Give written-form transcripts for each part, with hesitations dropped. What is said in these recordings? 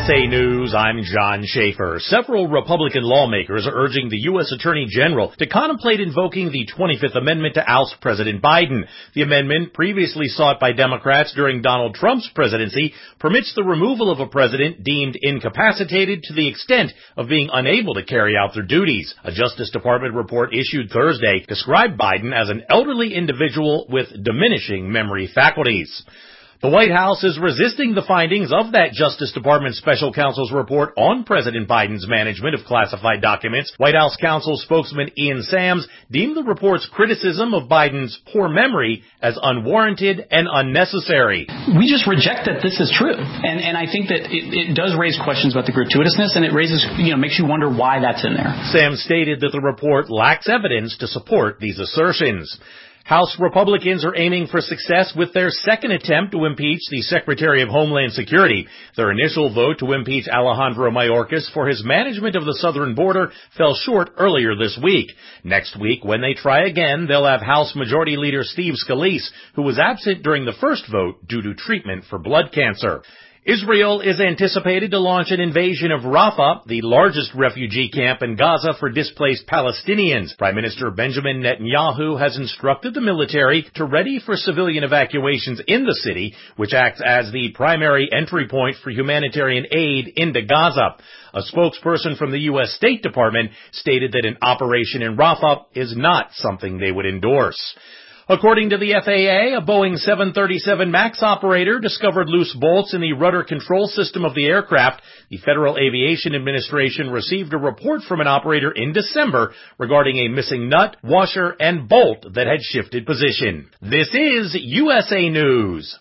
USA News, I'm John Schaefer. Several Republican lawmakers are urging the U.S. Attorney General to contemplate invoking the 25th Amendment to oust President Biden. The amendment, previously sought by Democrats during Donald Trump's presidency, permits the removal of a president deemed incapacitated to the extent of being unable to carry out their duties. A Justice Department report issued Thursday described Biden as an elderly individual with diminishing memory faculties. The White House is resisting the findings of that Justice Department special counsel's report on President Biden's management of classified documents. White House counsel spokesman Ian Sams deemed the report's criticism of Biden's poor memory as unwarranted and unnecessary. We just reject that this is true. And I think that it does raise questions about the gratuitousness, and it raises, makes you wonder why that's in there. Sams stated that the report lacks evidence to support these assertions. House Republicans are aiming for success with their second attempt to impeach the Secretary of Homeland Security. Their initial vote to impeach Alejandro Mayorkas for his management of the southern border fell short earlier this week. Next week, when they try again, they'll have House Majority Leader Steve Scalise, who was absent during the first vote due to treatment for blood cancer. Israel is anticipated to launch an invasion of Rafah, the largest refugee camp in Gaza for displaced Palestinians. Prime Minister Benjamin Netanyahu has instructed the military to ready for civilian evacuations in the city, which acts as the primary entry point for humanitarian aid into Gaza. A spokesperson from the U.S. State Department stated that an operation in Rafah is not something they would endorse. According to the FAA, a Boeing 737 MAX operator discovered loose bolts in the rudder control system of the aircraft. The Federal Aviation Administration received a report from an operator in December regarding a missing nut, washer, and bolt that had shifted position. This is USA News.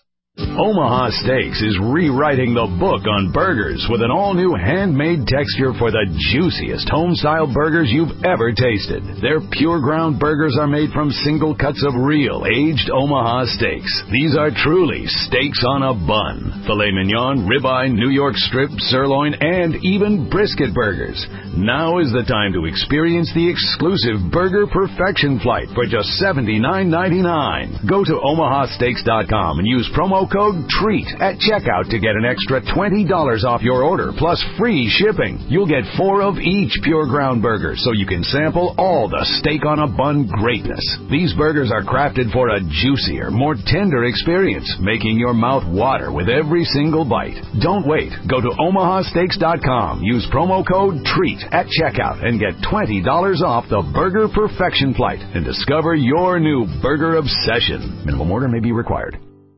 Omaha Steaks is rewriting the book on burgers with an all-new handmade texture for the juiciest home-style burgers you've ever tasted. Their pure ground burgers are made from single cuts of real, aged Omaha steaks. These are truly steaks on a bun. Filet mignon, ribeye, New York strip, sirloin, and even brisket burgers. Now is the time to experience the exclusive Burger Perfection Flight for just $79.99. Go to omahasteaks.com and use promo code TREAT at checkout to get an extra $20 off your order plus free shipping. You'll get 4 of each pure ground burger so you can sample all the steak on a bun greatness. These burgers are crafted for a juicier, more tender experience, making your mouth water with every single bite. Don't wait. Go to omahasteaks.com. Use promo code TREAT at checkout and get $20 off the Burger Perfection Flight and discover your new burger obsession. Minimum order may be required.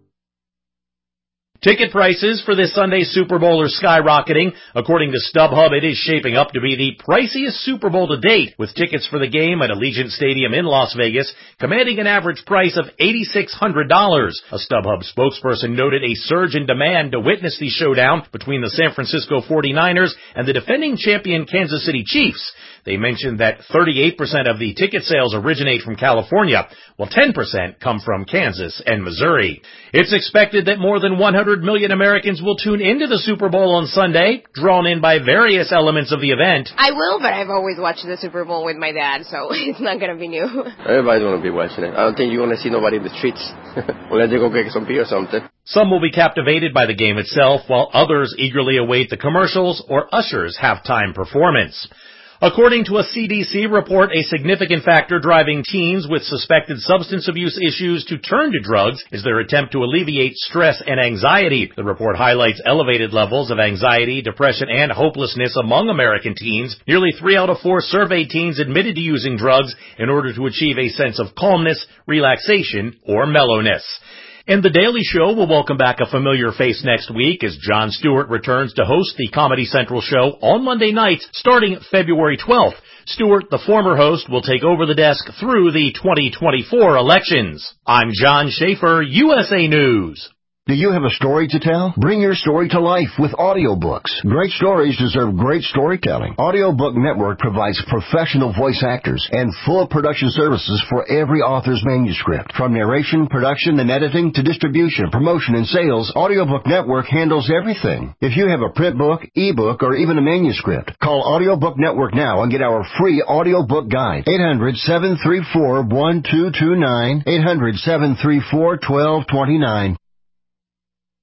Ticket prices for this Sunday's Super Bowl are skyrocketing. According to StubHub, it is shaping up to be the priciest Super Bowl to date, with tickets for the game at Allegiant Stadium in Las Vegas commanding an average price of $8,600. A StubHub spokesperson noted a surge in demand to witness the showdown between the San Francisco 49ers and the defending champion Kansas City Chiefs. They mentioned that 38% of the ticket sales originate from California, while 10% come from Kansas and Missouri. It's expected that more than 100 million Americans will tune into the Super Bowl on Sunday, drawn in by various elements of the event. I will, but I've always watched the Super Bowl with my dad, so it's not going to be new. Everybody's going to be watching it. I don't think you're going to see nobody in the streets unless they go get some beer or something. Some will be captivated by the game itself, while others eagerly await the commercials or Usher's halftime performance. According to a CDC report, a significant factor driving teens with suspected substance abuse issues to turn to drugs is their attempt to alleviate stress and anxiety. The report highlights elevated levels of anxiety, depression, and hopelessness among American teens. Nearly 3 out of 4 surveyed teens admitted to using drugs in order to achieve a sense of calmness, relaxation, or mellowness. And The Daily Show will welcome back a familiar face next week as Jon Stewart returns to host the Comedy Central show on Monday nights starting February 12th. Stewart, the former host, will take over the desk through the 2024 elections. I'm John Schaefer, USA News. Do you have a story to tell? Bring your story to life with audiobooks. Great stories deserve great storytelling. Audiobook Network provides professional voice actors and full production services for every author's manuscript. From narration, production, and editing to distribution, promotion, and sales, Audiobook Network handles everything. If you have a print book, ebook, or even a manuscript, call Audiobook Network now and get our free audiobook guide. 800-734-1229, 800-734-1229.